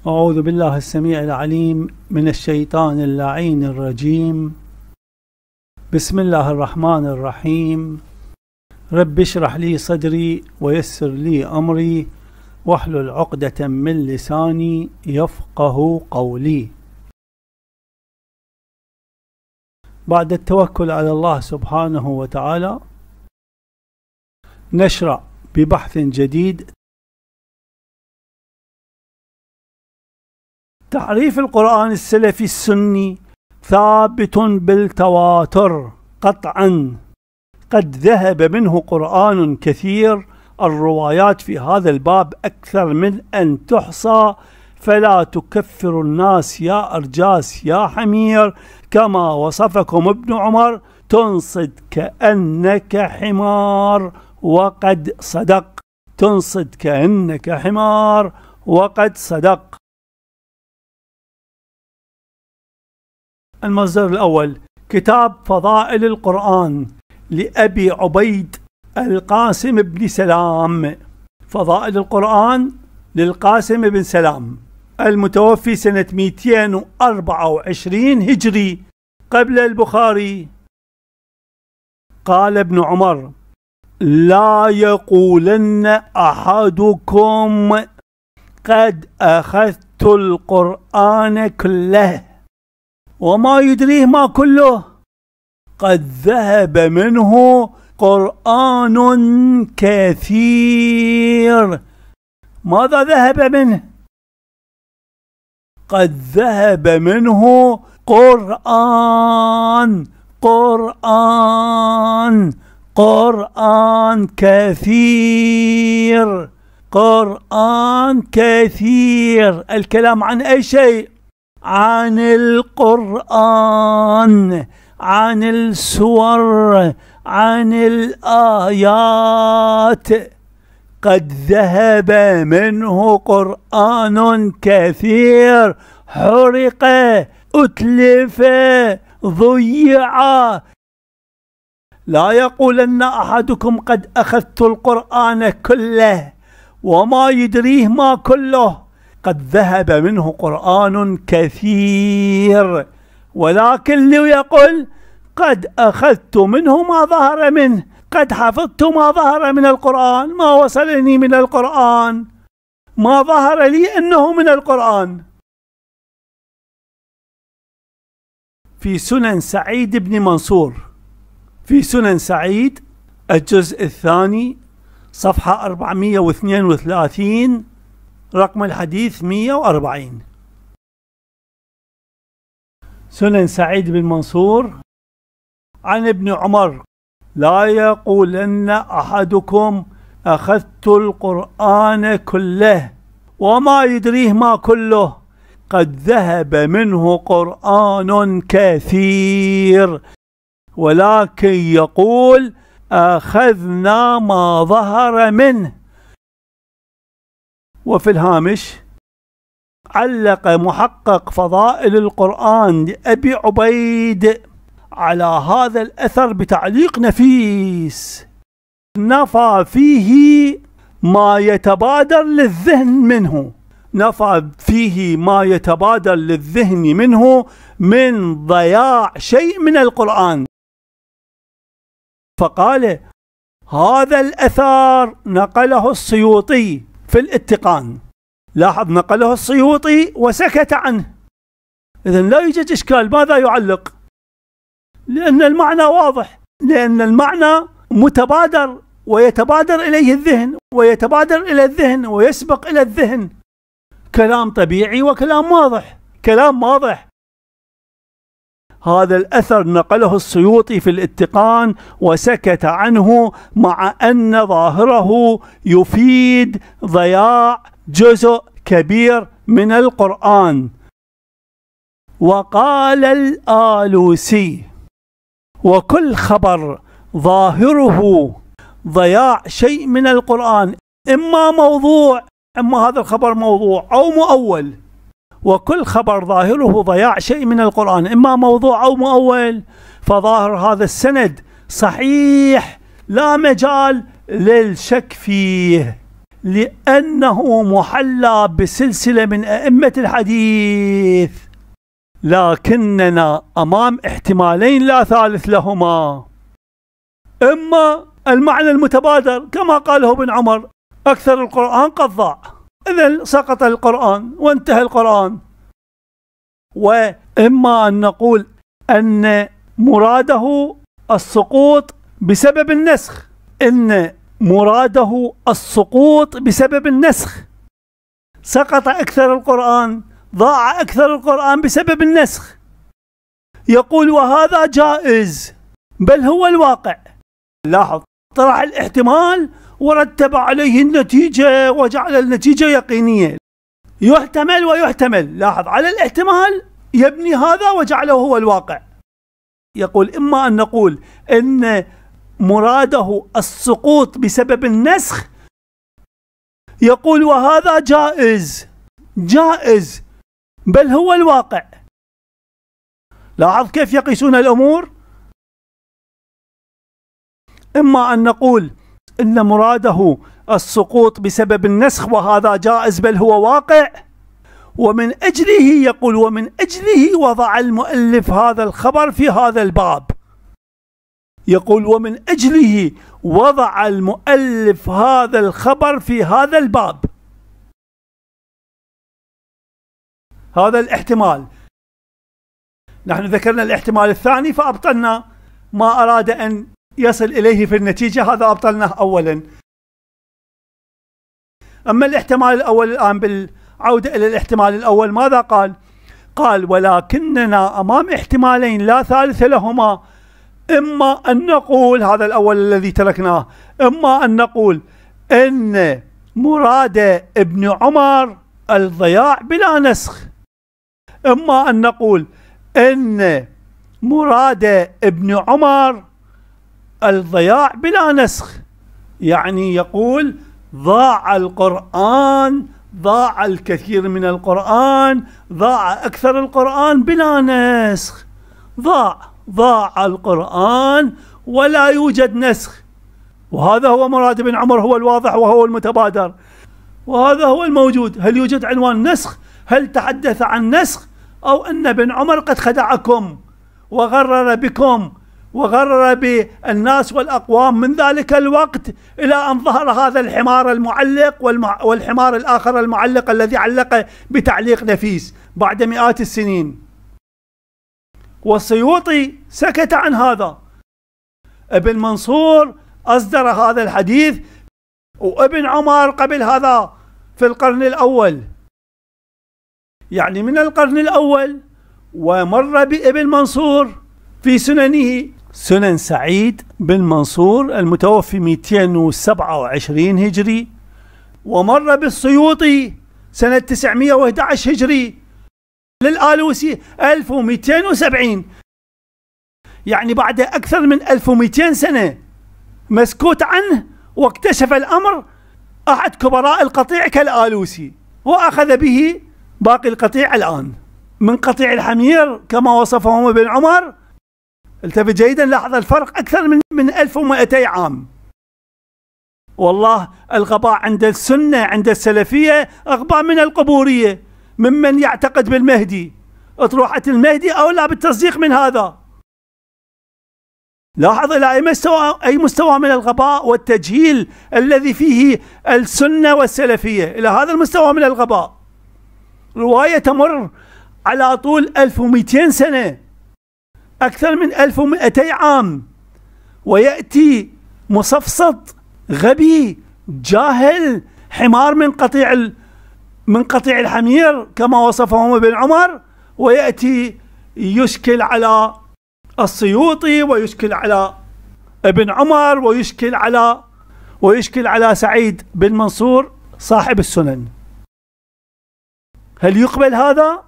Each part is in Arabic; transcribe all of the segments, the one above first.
أعوذ بالله السميع العليم من الشيطان اللعين الرجيم. بسم الله الرحمن الرحيم. رب اشرح لي صدري ويسر لي أمري واحلل عقدة من لساني يفقه قولي. بعد التوكل على الله سبحانه وتعالى نشرع ببحث جديد. تعريف القرآن السلفي السني ثابت بالتواتر قطعا، قد ذهب منه قرآن كثير، الروايات في هذا الباب أكثر من أن تحصى، فلا تكفر الناس يا أرجاس يا حمير، كما وصفكم ابن عمر تنصد كأنك حمار وقد صدق. تنصد كأنك حمار وقد صدق. المصدر الأول كتاب فضائل القرآن لأبي عبيد القاسم بن سلام. فضائل القرآن للقاسم بن سلام المتوفي سنة 224 هجري قبل البخاري. قال ابن عمر: لا يقولن أحدكم قد أخذت القرآن كله وما يدريه ما كله، قد ذهب منه قرآن كثير. ماذا ذهب منه؟ قد ذهب منه قرآن كثير. قرآن كثير. الكلام عن أي شيء؟ عن القرآن، عن السور، عن الآيات. قد ذهب منه قرآن كثير، حرق، أتلف، ضيع. لا يقولن أحدكم قد أخذت القرآن كله وما يدريه ما كله، قد ذهب منه قرآن كثير، ولكن ليقل قد أخذت منه ما ظهر منه، قد حفظت ما ظهر من القرآن، ما وصلني من القرآن، ما ظهر لي أنه من القرآن. في سنن سعيد بن منصور، في سنن سعيد الجزء الثاني صفحة 432 رقم الحديث 140. سنن سعيد بن منصور عن ابن عمر: لا يقولن أحدكم أخذت القرآن كله وما يدريه ما كله، قد ذهب منه قرآن كثير، ولكن يقول أخذنا ما ظهر منه. وفي الهامش علق محقق فضائل القرآن لأبي عبيد على هذا الأثر بتعليق نفيس، نفى فيه ما يتبادر للذهن منه، نفى فيه ما يتبادر للذهن منه من ضياع شيء من القرآن. فقال: هذا الأثر نقله السيوطي في الاتقان. لاحظ، نقله السيوطي وسكت عنه. إذن لا يوجد إشكال. ماذا يعلق؟ لأن المعنى واضح، لأن المعنى متبادر ويتبادر إليه الذهن، ويتبادر إلى الذهن ويسبق إلى الذهن. كلام طبيعي وكلام واضح، كلام واضح. هذا الأثر نقله السيوطي في الاتقان وسكت عنه، مع أن ظاهره يفيد ضياع جزء كبير من القرآن. وقال الآلوسي: وكل خبر ظاهره ضياع شيء من القرآن إما موضوع، إما هذا الخبر موضوع أو مؤول. وكل خبر ظاهره ضياع شيء من القرآن إما موضوع أو مؤول، فظاهر هذا السند صحيح لا مجال للشك فيه، لأنه محلى بسلسلة من أئمة الحديث، لكننا أمام احتمالين لا ثالث لهما. إما المعنى المتبادر كما قاله ابن عمر: أكثر القرآن قد ضاع، إذن سقط القرآن وانتهى القرآن. وإما أن نقول أن مراده السقوط بسبب النسخ، إن مراده السقوط بسبب النسخ، سقط أكثر القرآن، ضاع أكثر القرآن بسبب النسخ. يقول: وهذا جائز بل هو الواقع. لاحظ، طرح الاحتمال ورتب عليه النتيجة وجعل النتيجة يقينية. يحتمل ويحتمل، لاحظ، على الاحتمال يبني هذا وجعله هو الواقع. يقول: إما أن نقول إن مراده السقوط بسبب النسخ، يقول: وهذا جائز بل هو الواقع. لاحظ كيف يقيسون الأمور. إما أن نقول إن مراده السقوط بسبب النسخ وهذا جائز بل هو واقع، ومن أجله يقول: ومن أجله وضع المؤلف هذا الخبر في هذا الباب. يقول: ومن أجله وضع المؤلف هذا الخبر في هذا الباب. هذا الاحتمال. نحن ذكرنا الاحتمال الثاني فأبطلنا ما أراد أن يصل إليه في النتيجة، هذا أبطلناه أولا. أما الاحتمال الأول الآن، بالعودة إلى الاحتمال الأول، ماذا قال؟ قال: ولكننا أمام احتمالين لا ثالث لهما. إما أن نقول، هذا الأول الذي تركناه، إما أن نقول إن مراد ابن عمر الضياع بلا نسخ، إما أن نقول إن مراد ابن عمر الضياع بلا نسخ. يعني يقول: ضاع القرآن، ضاع الكثير من القرآن، ضاع أكثر القرآن بلا نسخ. ضاع القرآن ولا يوجد نسخ. وهذا هو مراد ابن عمر، هو الواضح وهو المتبادر، وهذا هو الموجود. هل يوجد عنوان نسخ؟ هل تحدث عن نسخ؟ أو أن ابن عمر قد خدعكم وغرر بكم وغرر بالناس والأقوام من ذلك الوقت إلى أن ظهر هذا الحمار المعلق والحمار الآخر المعلق الذي علق بتعليق نفيس بعد مئات السنين. والسيوطي سكت عن هذا. ابن منصور أصدر هذا الحديث، وابن عمر قبل هذا في القرن الأول، يعني من القرن الأول، ومر بابن منصور في سننه، سنن سعيد بن منصور المتوفي 227 هجري، ومر بالسيوطي سنة 911 هجري، للآلوسي 1270، يعني بعد أكثر من 1200 سنة مسكوت عنه. واكتشف الأمر أحد كبراء القطيع كالآلوسي، وأخذ به باقي القطيع الآن من قطيع الحمير كما وصفهم ابن عمر. التفت جيدا، لاحظ الفرق أكثر من 1200 عام. والله الغباء عند السنة، عند السلفية، أغبى من القبورية، ممن يعتقد بالمهدي. أطروحة المهدي أولى بالتصديق من هذا. لاحظ إلى أي مستوى من الغباء والتجهيل الذي فيه السنة والسلفية، إلى هذا المستوى من الغباء. رواية تمر على طول 1200 سنة، أكثر من 1200 عام، ويأتي مصفصط غبي جاهل حمار من قطيع الحمير كما وصفهم ابن عمر، ويأتي يشكل على السيوطي ويشكل على ابن عمر ويشكل على سعيد بن منصور صاحب السنن. هل يقبل هذا؟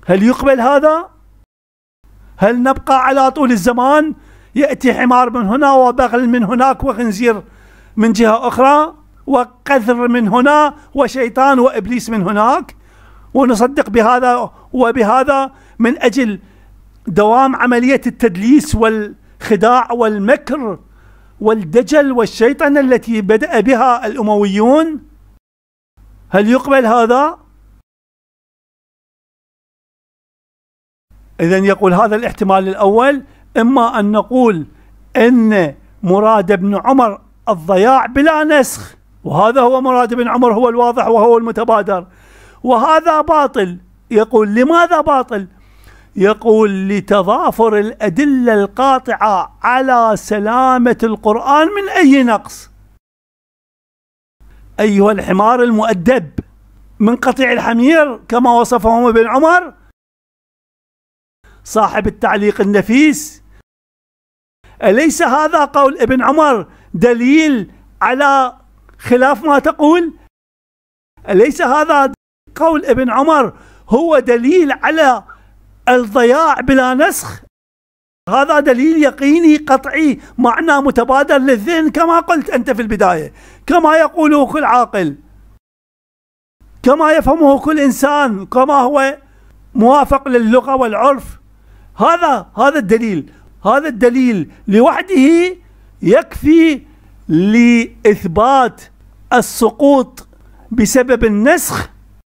هل نبقى على طول الزمان يأتي حمار من هنا وبغل من هناك وخنزير من جهة أخرى وقذر من هنا وشيطان وإبليس من هناك، ونصدق بهذا وبهذا من أجل دوام عملية التدليس والخداع والمكر والدجل والشيطان التي بدأ بها الأمويون؟ هل يقبل هذا؟ إذن يقول هذا الاحتمال الأول، إما أن نقول إن مراد ابن عمر الضياع بلا نسخ، وهذا هو مراد ابن عمر، هو الواضح وهو المتبادر، وهذا باطل. يقول لماذا باطل؟ يقول لتضافر الأدلة القاطعة على سلامة القرآن من أي نقص. أيها الحمار المؤدب، من قطيع الحمير كما وصفهم ابن عمر صاحب التعليق النفيس. أليس هذا قول ابن عمر دليل على خلاف ما تقول؟ أليس هذا قول ابن عمر هو دليل على الضياع بلا نسخ؟ هذا دليل يقيني قطعي، معنى متبادر للذهن كما قلت أنت في البداية، كما يقوله كل عاقل، كما يفهمه كل إنسان، كما هو موافق للغة والعرف. هذا الدليل، هذا الدليل لوحده يكفي لإثبات السقوط بسبب النسخ،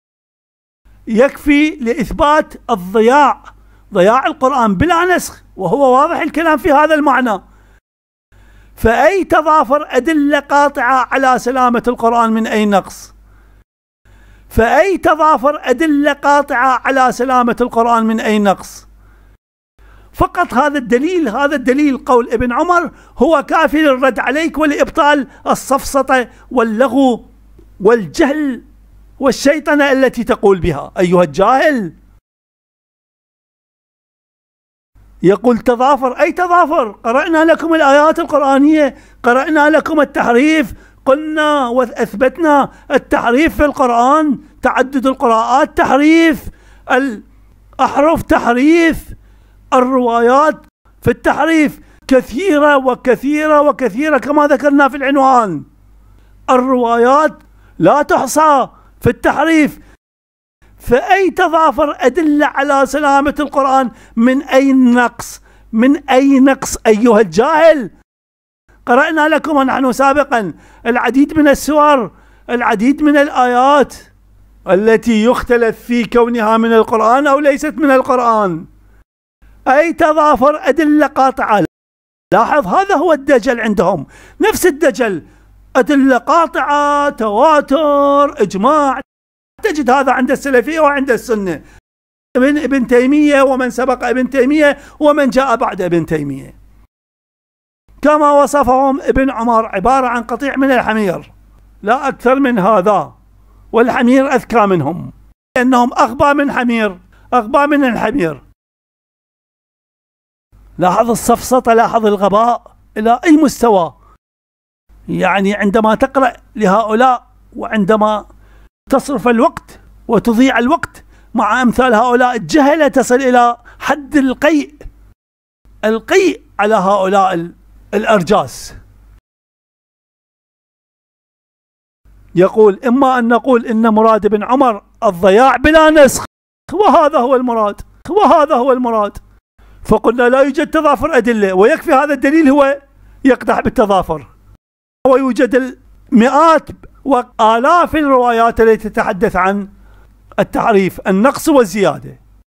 يكفي لإثبات ضياع القرآن بلا نسخ، وهو واضح الكلام في هذا المعنى. فأي تضافر أدلة قاطعة على سلامة القرآن من أي نقص؟ فأي تضافر أدلة قاطعة على سلامة القرآن من أي نقص؟ فقط هذا الدليل قول ابن عمر هو كافي للرد عليك ولإبطال السفسطة واللغو والجهل والشيطنة التي تقول بها أيها الجاهل. يقول تضافر، أي تضافر؟ قرأنا لكم الآيات القرآنية، قرأنا لكم التحريف، قلنا وأثبتنا التحريف في القرآن، تعدد القراءات تحريف، الأحرف تحريف، الروايات في التحريف كثيرة وكثيرة وكثيرة كما ذكرنا في العنوان. الروايات لا تحصى في التحريف. فأي تضافر أدلة على سلامة القرآن من أي نقص؟ من أي نقص أيها الجاهل؟ قرأنا لكم ونحن سابقا العديد من السور، العديد من الآيات التي يختلف في كونها من القرآن أو ليست من القرآن. أي تضافر أدلة قاطعة. لاحظ هذا هو الدجل عندهم، نفس الدجل، أدلة قاطعة، تواتر، إجماع. تجد هذا عند السلفية وعند السنة، من ابن تيمية ومن سبق ابن تيمية ومن جاء بعد ابن تيمية. كما وصفهم ابن عمر عبارة عن قطيع من الحمير، لا أكثر من هذا، والحمير أذكى منهم لأنهم أغبى من حمير، أغبى من الحمير. لاحظ السفسطة، لاحظ الغباء إلى أي مستوى. يعني عندما تقرأ لهؤلاء وعندما تصرف الوقت وتضيع الوقت مع أمثال هؤلاء الجهلة تصل إلى حد القيء على هؤلاء الأرجاس. يقول إما أن نقول إن مراد ابن عمر الضياع بلا نسخ، وهذا هو المراد، فقلنا لا يوجد تضافر أدلة، ويكفي هذا الدليل هو يقدح بالتضافر. ويوجد المئات وآلاف الروايات التي تتحدث عن التعريف، النقص والزيادة.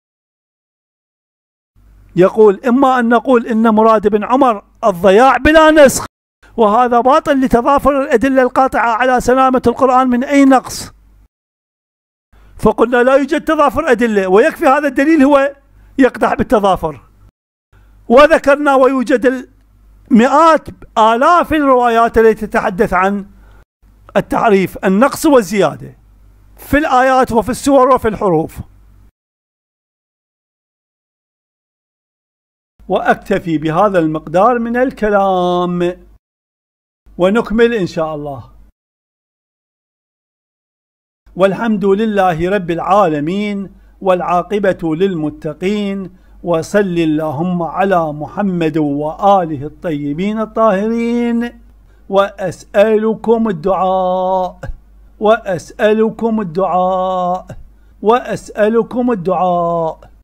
يقول إما أن نقول إن مراد ابن عمر الضياع بلا نسخ، وهذا باطل لتضافر الأدلة القاطعة على سلامة القرآن من أي نقص، فقلنا لا يوجد تضافر أدلة، ويكفي هذا الدليل هو يقدح بالتضافر. وذكرنا ويوجد المئات آلاف الروايات التي تتحدث عن التعريف، النقص والزيادة في الآيات وفي السور وفي الحروف. وأكتفي بهذا المقدار من الكلام ونكمل إن شاء الله. والحمد لله رب العالمين، والعاقبة للمتقين، وصل اللهم على محمد وآله الطيبين الطاهرين. وأسألكم الدعاء.